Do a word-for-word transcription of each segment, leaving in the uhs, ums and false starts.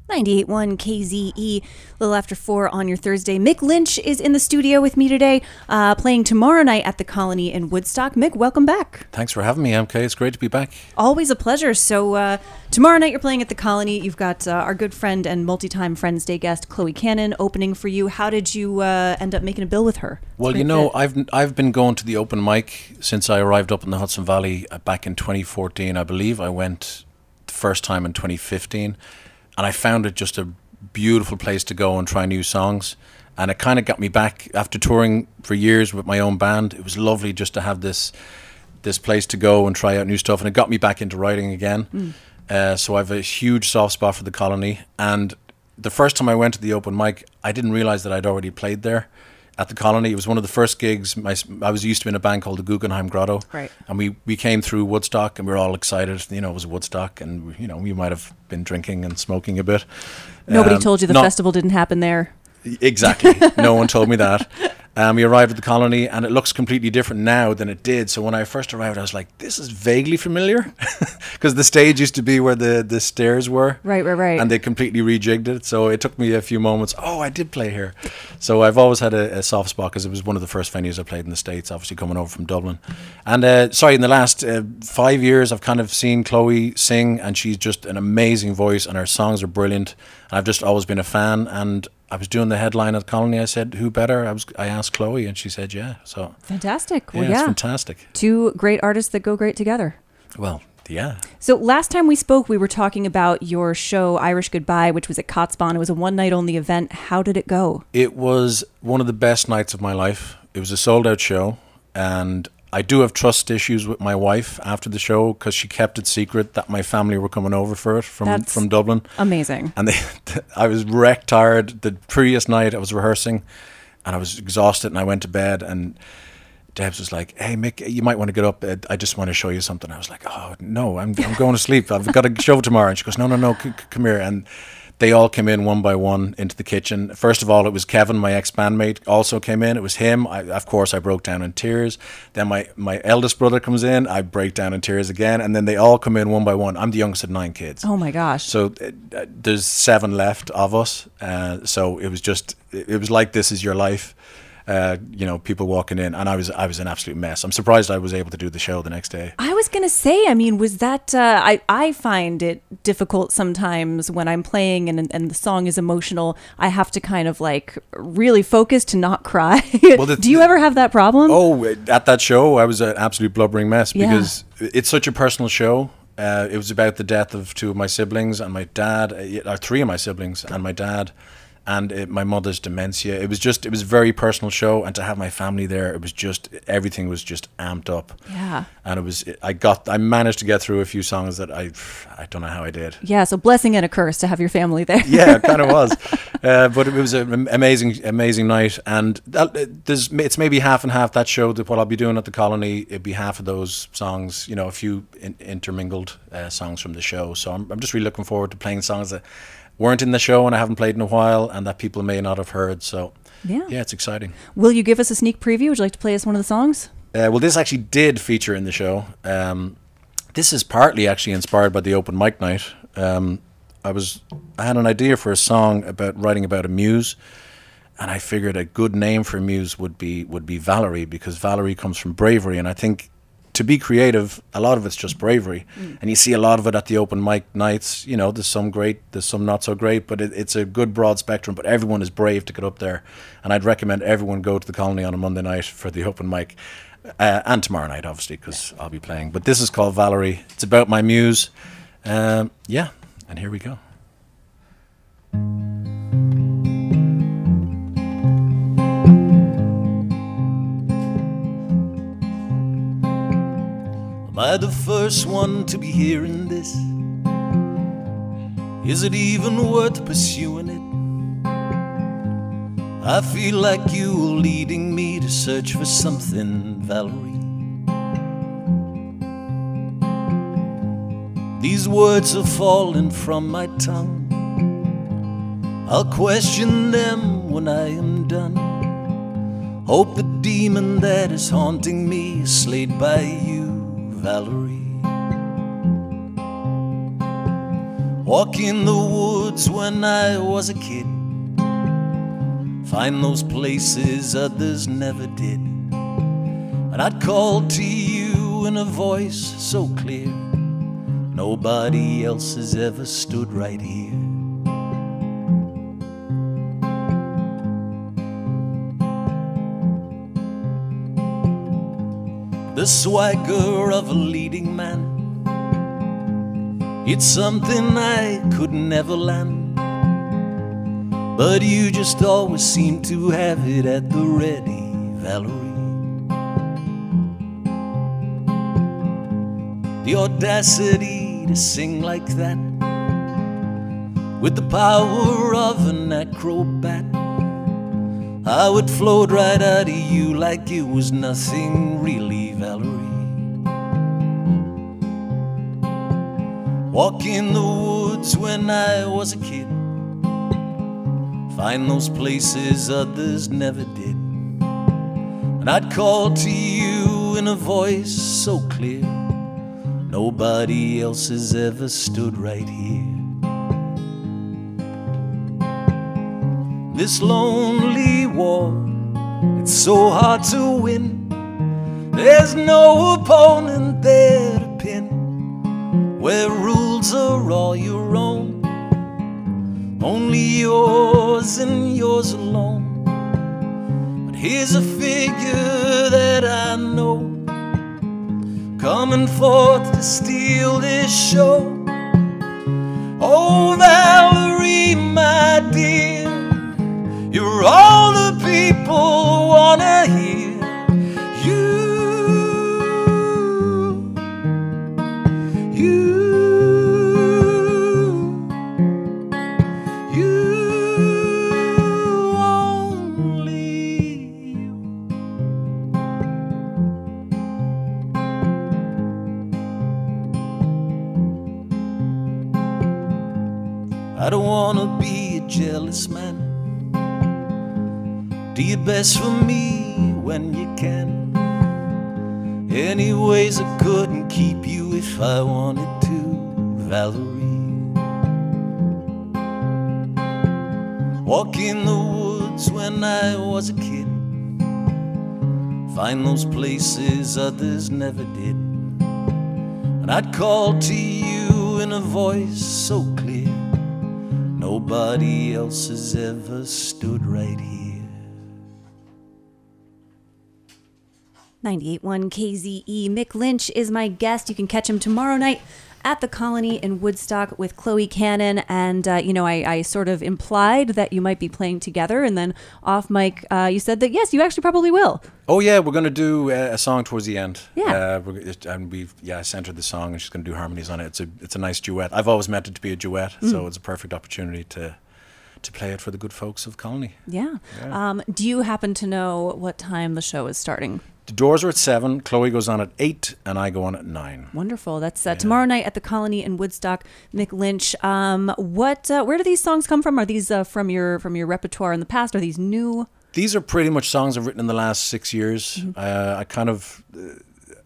ninety-eight point one K Z E, a little after four on your Thursday. Mick Lynch is in the studio with me today, uh, playing tomorrow night at the Colony in Woodstock. Mick, welcome back. Thanks for having me, M K. It's great to be back. Always a pleasure. So uh, tomorrow night you're playing at the Colony. You've got uh, our good friend and multi-time Friends Day guest, Chloe Cannon, opening for you. How did you uh, end up making a bill with her? It's well, you know, fit. I've I've been going to the open mic since I arrived up in the Hudson Valley uh, back in twenty fourteen. I believe I went the first time in twenty fifteen, and I found it just a beautiful place to go and try new songs, and it kind of got me back after touring for years with my own band. It was lovely just to have this this place to go and try out new stuff, and it got me back into writing again. mm. Uh, so I have a huge soft spot for the Colony, and the first time I went to the open mic I didn't realize that I'd already played there at the Colony. It was one of the first gigs. My, I was used to be in a band called the Guggenheim Grotto, right. and we, we came through Woodstock, and we were all excited. You know, it was Woodstock, and you know, we might have been drinking and smoking a bit. Nobody um, told you the not, festival didn't happen there. Exactly. No one told me that. Um, we arrived at the Colony, and it looks completely different now than it did. So when I first arrived, I was like, this is vaguely familiar, because the stage used to be where the, the stairs were. Right, right, right. And they completely rejigged it. So it took me a few moments. Oh, I did play here. So I've always had a, a soft spot, because it was one of the first venues I played in the States, obviously coming over from Dublin. And uh, sorry, in the last uh, five years, I've kind of seen Chloe sing, and she's just an amazing voice, and her songs are brilliant. And I've just always been a fan. And I was doing the headline at Colony. I said, who better? I was. I asked Chloe, and she said, yeah. So fantastic. Well, yeah, yeah, it's fantastic. Two great artists that go great together. Well, yeah. So last time we spoke, we were talking about your show, Irish Goodbye, which was at Kotzbahn. It was a one-night-only event. How did it go? It was one of the best nights of my life. It was a sold-out show, and I do have trust issues with my wife after the show, because she kept it secret that my family were coming over for it from, That's from Dublin. Amazing. And they, I was wrecked tired. The previous night I was rehearsing, and I was exhausted, and I went to bed, and Debs was like, hey, Mick, you might want to get up. I just want to show you something. I was like, oh, no, I'm, I'm going to sleep. I've got a show tomorrow. And she goes, no, no, no, c- c- come here. And they all came in one by one into the kitchen. First of all, it was Kevin, my ex-bandmate, also came in. It was him. I, of course, I broke down in tears. Then my, my eldest brother comes in. I break down in tears again. And then they all come in one by one. I'm the youngest of nine kids. Oh, my gosh. So uh, there's seven left of us. Uh, so it was just, it was like This Is Your Life. Uh, you know, people walking in, and I was I was an absolute mess. I'm surprised I was able to do the show the next day. I was gonna say, I mean, was that uh, I I find it difficult sometimes when I'm playing and and the song is emotional. I have to kind of like really focus to not cry. Well, the, do you ever have that problem? Oh, at that show, I was an absolute blubbering mess, because yeah. it's such a personal show. Uh, it was about the death of two of my siblings and my dad, or three of my siblings and my dad. And it, my mother's dementia. It was just, it was a very personal show, and to have my family there, it was just, everything was just amped up. Yeah. And it was, I got, I managed to get through a few songs that I, I don't know how I did. Yeah, so blessing and a curse to have your family there. Yeah, it kind of was. Uh, but it was an amazing, amazing night. And that, there's, it's maybe half and half that show, that what I'll be doing at the Colony, it'd be half of those songs, you know, a few in, intermingled uh, songs from the show. So I'm, I'm just really looking forward to playing songs that weren't in the show and I haven't played in a while, and that people may not have heard. So yeah, yeah, it's exciting. Will you give us a sneak preview? Would you like to play us one of the songs? Uh, well, this actually did feature in the show. Um, this is partly actually inspired by the open mic night. Um, I was I had an idea for a song about writing about a muse, and I figured a good name for a muse would be would be Valerie, because Valerie comes from bravery, and I think to be creative, a lot of it's just bravery. Mm. And you see a lot of it at the open mic nights. You know, there's some great, there's some not so great, but it, it's a good broad spectrum. But everyone is brave to get up there. And I'd recommend everyone go to the Colony on a Monday night for the open mic. Uh, and tomorrow night, obviously, because yeah. I'll be playing. But this is called Valerie. It's about my muse. Um, yeah, and here we go. Am I the first one to be hearing this? Is it even worth pursuing it? I feel like you are leading me to search for something, Valerie. These words are falling from my tongue. I'll question them when I am done. Hope the demon that is haunting me is slayed by you, Valerie. Walk in the woods when I was a kid, find those places others never did. And I'd call to you in a voice so clear, nobody else has ever stood right here. The swagger of a leading man, it's something I could never land, but you just always seem to have it at the ready, Valerie. The audacity to sing like that, with the power of an acrobat, I would float right out of you like it was nothing really, Valerie. Walk in the woods when I was a kid, find those places others never did. And I'd call to you in a voice so clear, nobody else has ever stood right here. This lonely war, it's so hard to win. There's no opponent there to pin, where rules are all your own, only yours and yours alone. But here's a figure that I know, coming forth to steal this show. Oh, Valerie, my dear, you're all the people wanna hear. You, you, you, only you. I don't wanna be a jealous man. Do your best for me when you can. Any ways I couldn't keep you if I wanted to, Valerie. Walk in the woods when I was a kid, find those places others never did. And I'd call to you in a voice so clear, nobody else has ever stood right here. ninety-eight point one K Z E. Mick Lynch is my guest. You can catch him tomorrow night at the Colony in Woodstock with Chloe Cannon. And, uh, you know, I, I sort of implied that you might be playing together. And then off mic, uh, you said that, yes, you actually probably will. Oh, yeah, we're going to do a, a song towards the end. Yeah. Uh, we're, and we've, yeah, centered the song and she's going to do harmonies on it. It's a, it's a nice duet. I've always meant it to be a duet, mm. so it's a perfect opportunity to to play it for the good folks of Colony. Yeah. yeah. Um, do you happen to know what time the show is starting? The doors are at seven. Chloe goes on at eight, and I go on at nine. Wonderful. That's uh, yeah. tomorrow night at the Colony in Woodstock. Mick Lynch. Um, what? Uh, where do these songs come from? Are these uh, from your from your repertoire in the past? Are these new? These are pretty much songs I've written in the last six years. Mm-hmm. Uh, I kind of, uh,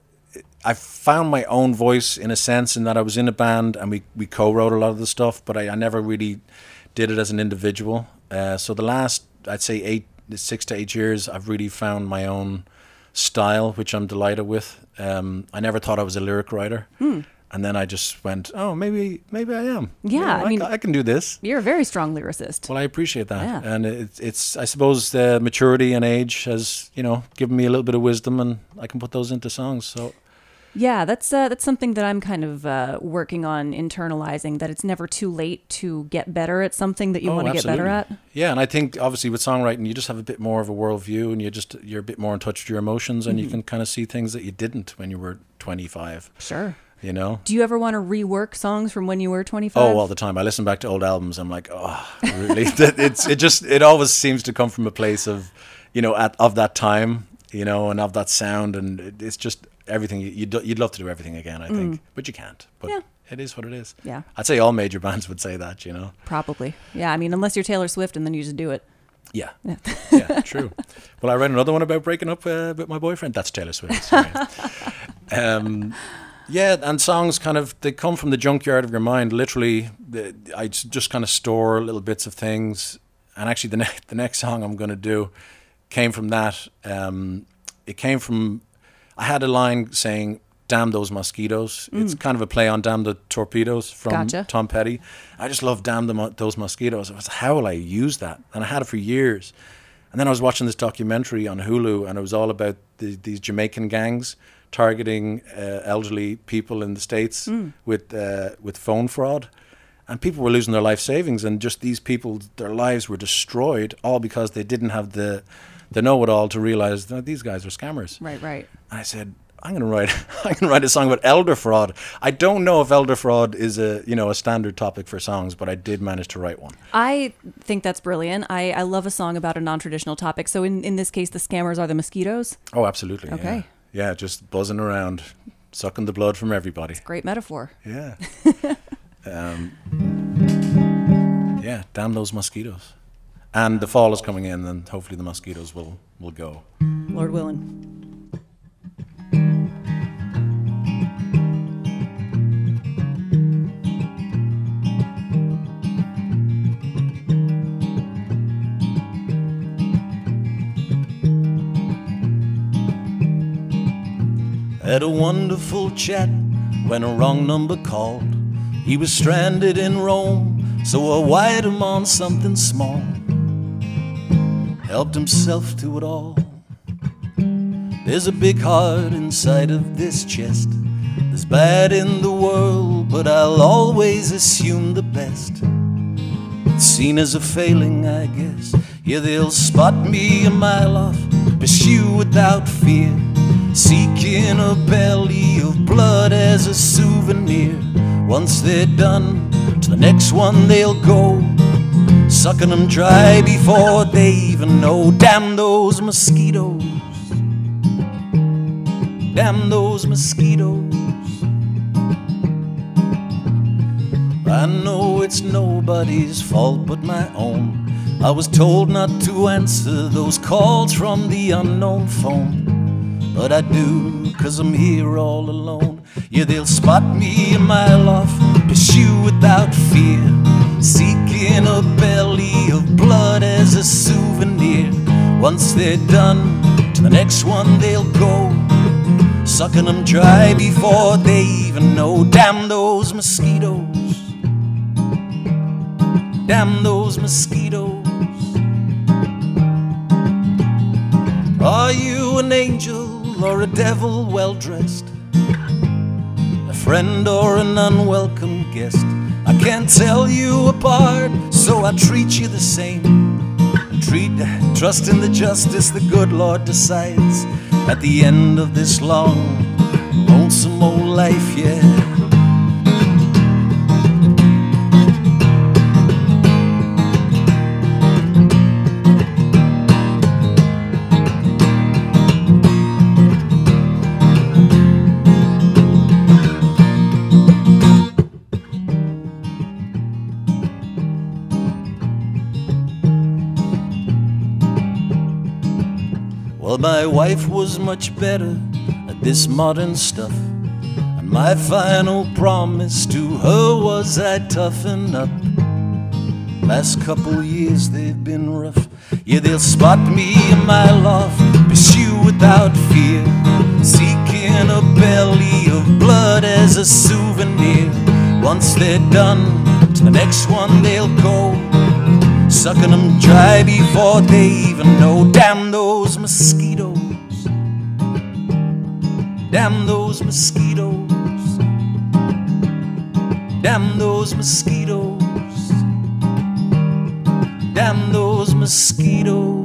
I found my own voice in a sense in that I was in a band and we we co-wrote a lot of the stuff, but I, I never really did it as an individual. Uh, so the last, I'd say eight, six to eight years, I've really found my own style, which I'm delighted with. Um, I never thought I was a lyric writer. Mm. And then I just went, oh, maybe maybe I am. Yeah, you know, I, I mean, I can do this. You're a very strong lyricist. Well, I appreciate that. Yeah. And it's, it's, I suppose the maturity and age has, you know, given me a little bit of wisdom and I can put those into songs. So yeah, that's uh, that's something that I'm kind of uh, working on internalizing, that it's never too late to get better at something that you oh, want to get better at. Yeah, and I think obviously with songwriting, you just have a bit more of a worldview and you just, you're a bit more in touch with your emotions and mm-hmm. you can kind of see things that you didn't when you were twenty-five. Sure. You know? Do you ever want to rework songs from when you were twenty-five? Oh, all the time. I listen back to old albums. I'm like, oh, really? it's it just it always seems to come from a place of, you know, at, of that time, you know, and of that sound, and it, it's just everything. You'd you'd love to do everything again, I think, mm. but you can't. But yeah. It is what it is. Yeah. I'd say all major bands would say that, you know. Probably. Yeah. I mean, unless you're Taylor Swift, and then you just do it. Yeah. Yeah, yeah true. Well, I read another one about breaking up uh, with my boyfriend. That's Taylor Swift. Sorry. um. Yeah, and songs kind of, they come from the junkyard of your mind. Literally, the, I just kind of store little bits of things. And actually, the, ne- the next song I'm going to do came from that. Um, it came from, I had a line saying, "Damn those mosquitoes." Mm. It's kind of a play on "Damn the torpedoes" from Gotcha. Tom Petty. I just love "Damn the mo- those mosquitoes." I was, how will I use that? And I had it for years. And then I was watching this documentary on Hulu, and it was all about the, these Jamaican gangs targeting uh, elderly people in the States mm. with uh, with phone fraud. And people were losing their life savings, and just these people, their lives were destroyed, all because they didn't have the, the know-it-all to realize that these guys are scammers. Right, right. And I said, I'm going to write I'm going to write a song about elder fraud. I don't know if elder fraud is a, you know, a standard topic for songs, but I did manage to write one. I think that's brilliant. I, I love a song about a non-traditional topic. So in, in this case, the scammers are the mosquitoes? Oh, absolutely. Okay. Yeah, yeah, just buzzing around, sucking the blood from everybody. It's a great metaphor. Yeah. um, yeah, damn those mosquitoes. And the fall is coming in, and hopefully the mosquitoes will, will go. Lord willing. Had a wonderful chat when a wrong number called. He was stranded in Rome, so I wired him on something small. Helped himself to it all. There's a big heart inside of this chest. There's bad in the world, but I'll always assume the best. It's seen as a failing, I guess. Yeah, they'll spot me a mile off, pursue without fear, seeking a belly of blood as a souvenir. Once they're done, to the next one they'll go, sucking them dry before they even know. Damn those mosquitoes. Damn those mosquitoes. I know it's nobody's fault but my own. I was told not to answer those calls from the unknown phone, but I do, 'cause I'm here all alone. Yeah, they'll spot me a mile off, pursue without fear, seeking a belly of blood as a souvenir. Once they're done, to the next one they'll go, sucking them dry before they even know. Damn those mosquitoes. Damn those mosquitoes. Are you an angel or a devil well-dressed? A friend or an unwelcome guest? I can't tell you apart, so I treat you the same. Treat, trust in the justice the good Lord decides. At the end of this long, lonesome old life, yeah. Well, my wife was much better at this modern stuff, and my final promise to her was I'd toughen up. Last couple years they've been rough. Yeah, they'll spot me a mile off, pursue without fear, seeking a belly of blood as a souvenir. Once they're done, to the next one they'll go, sucking them dry before they even know. Damn those mosquitoes. Damn those mosquitoes. Damn those mosquitoes. Damn those mosquitoes.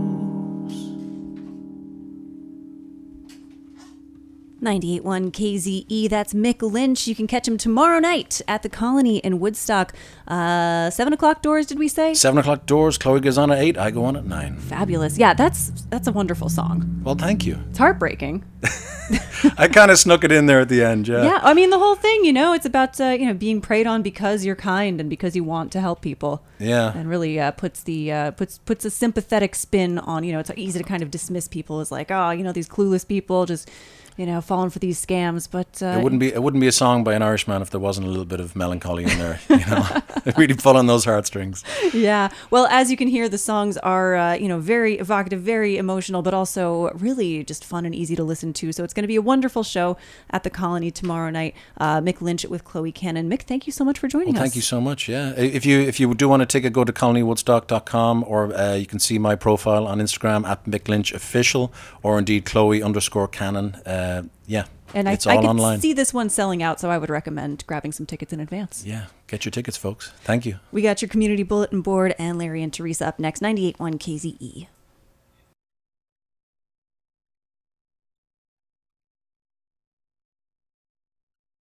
ninety-eight point one K Z E, that's Mick Lynch. You can catch him tomorrow night at the Colony in Woodstock. Uh, seven o'clock doors, did we say? Seven o'clock doors. Chloe goes on at eight. I go on at nine. Fabulous. Yeah, that's that's a wonderful song. Well, thank you. It's heartbreaking. I kind of snuck it in there at the end, yeah. Yeah, I mean, the whole thing, you know, it's about, uh, you know, being preyed on because you're kind and because you want to help people. Yeah. And really uh, puts the, uh, puts puts a sympathetic spin on, you know, it's easy to kind of dismiss people as like, oh, you know, these clueless people just you know, falling for these scams. But uh, it wouldn't be it wouldn't be a song by an Irishman if there wasn't a little bit of melancholy in there. You know, really pull on those heartstrings. Yeah. Well, as you can hear, the songs are uh, you know very evocative, very emotional, but also really just fun and easy to listen to. So it's going to be a wonderful show at the Colony tomorrow night. Uh, Mick Lynch with Chloe Cannon. Mick, thank you so much for joining well, us. Thank you so much. Yeah, if you if you do want a ticket, go to colony woodstock dot com, or uh, you can see my profile on Instagram at Mick Lynch Official, or indeed Chloe underscore Cannon. Uh, yeah, and it's I, all I could online. see this one selling out, so I would recommend grabbing some tickets in advance. Yeah, get your tickets, folks. Thank you. We got your community bulletin board and Larry and Teresa up next. ninety-eight point one K Z E.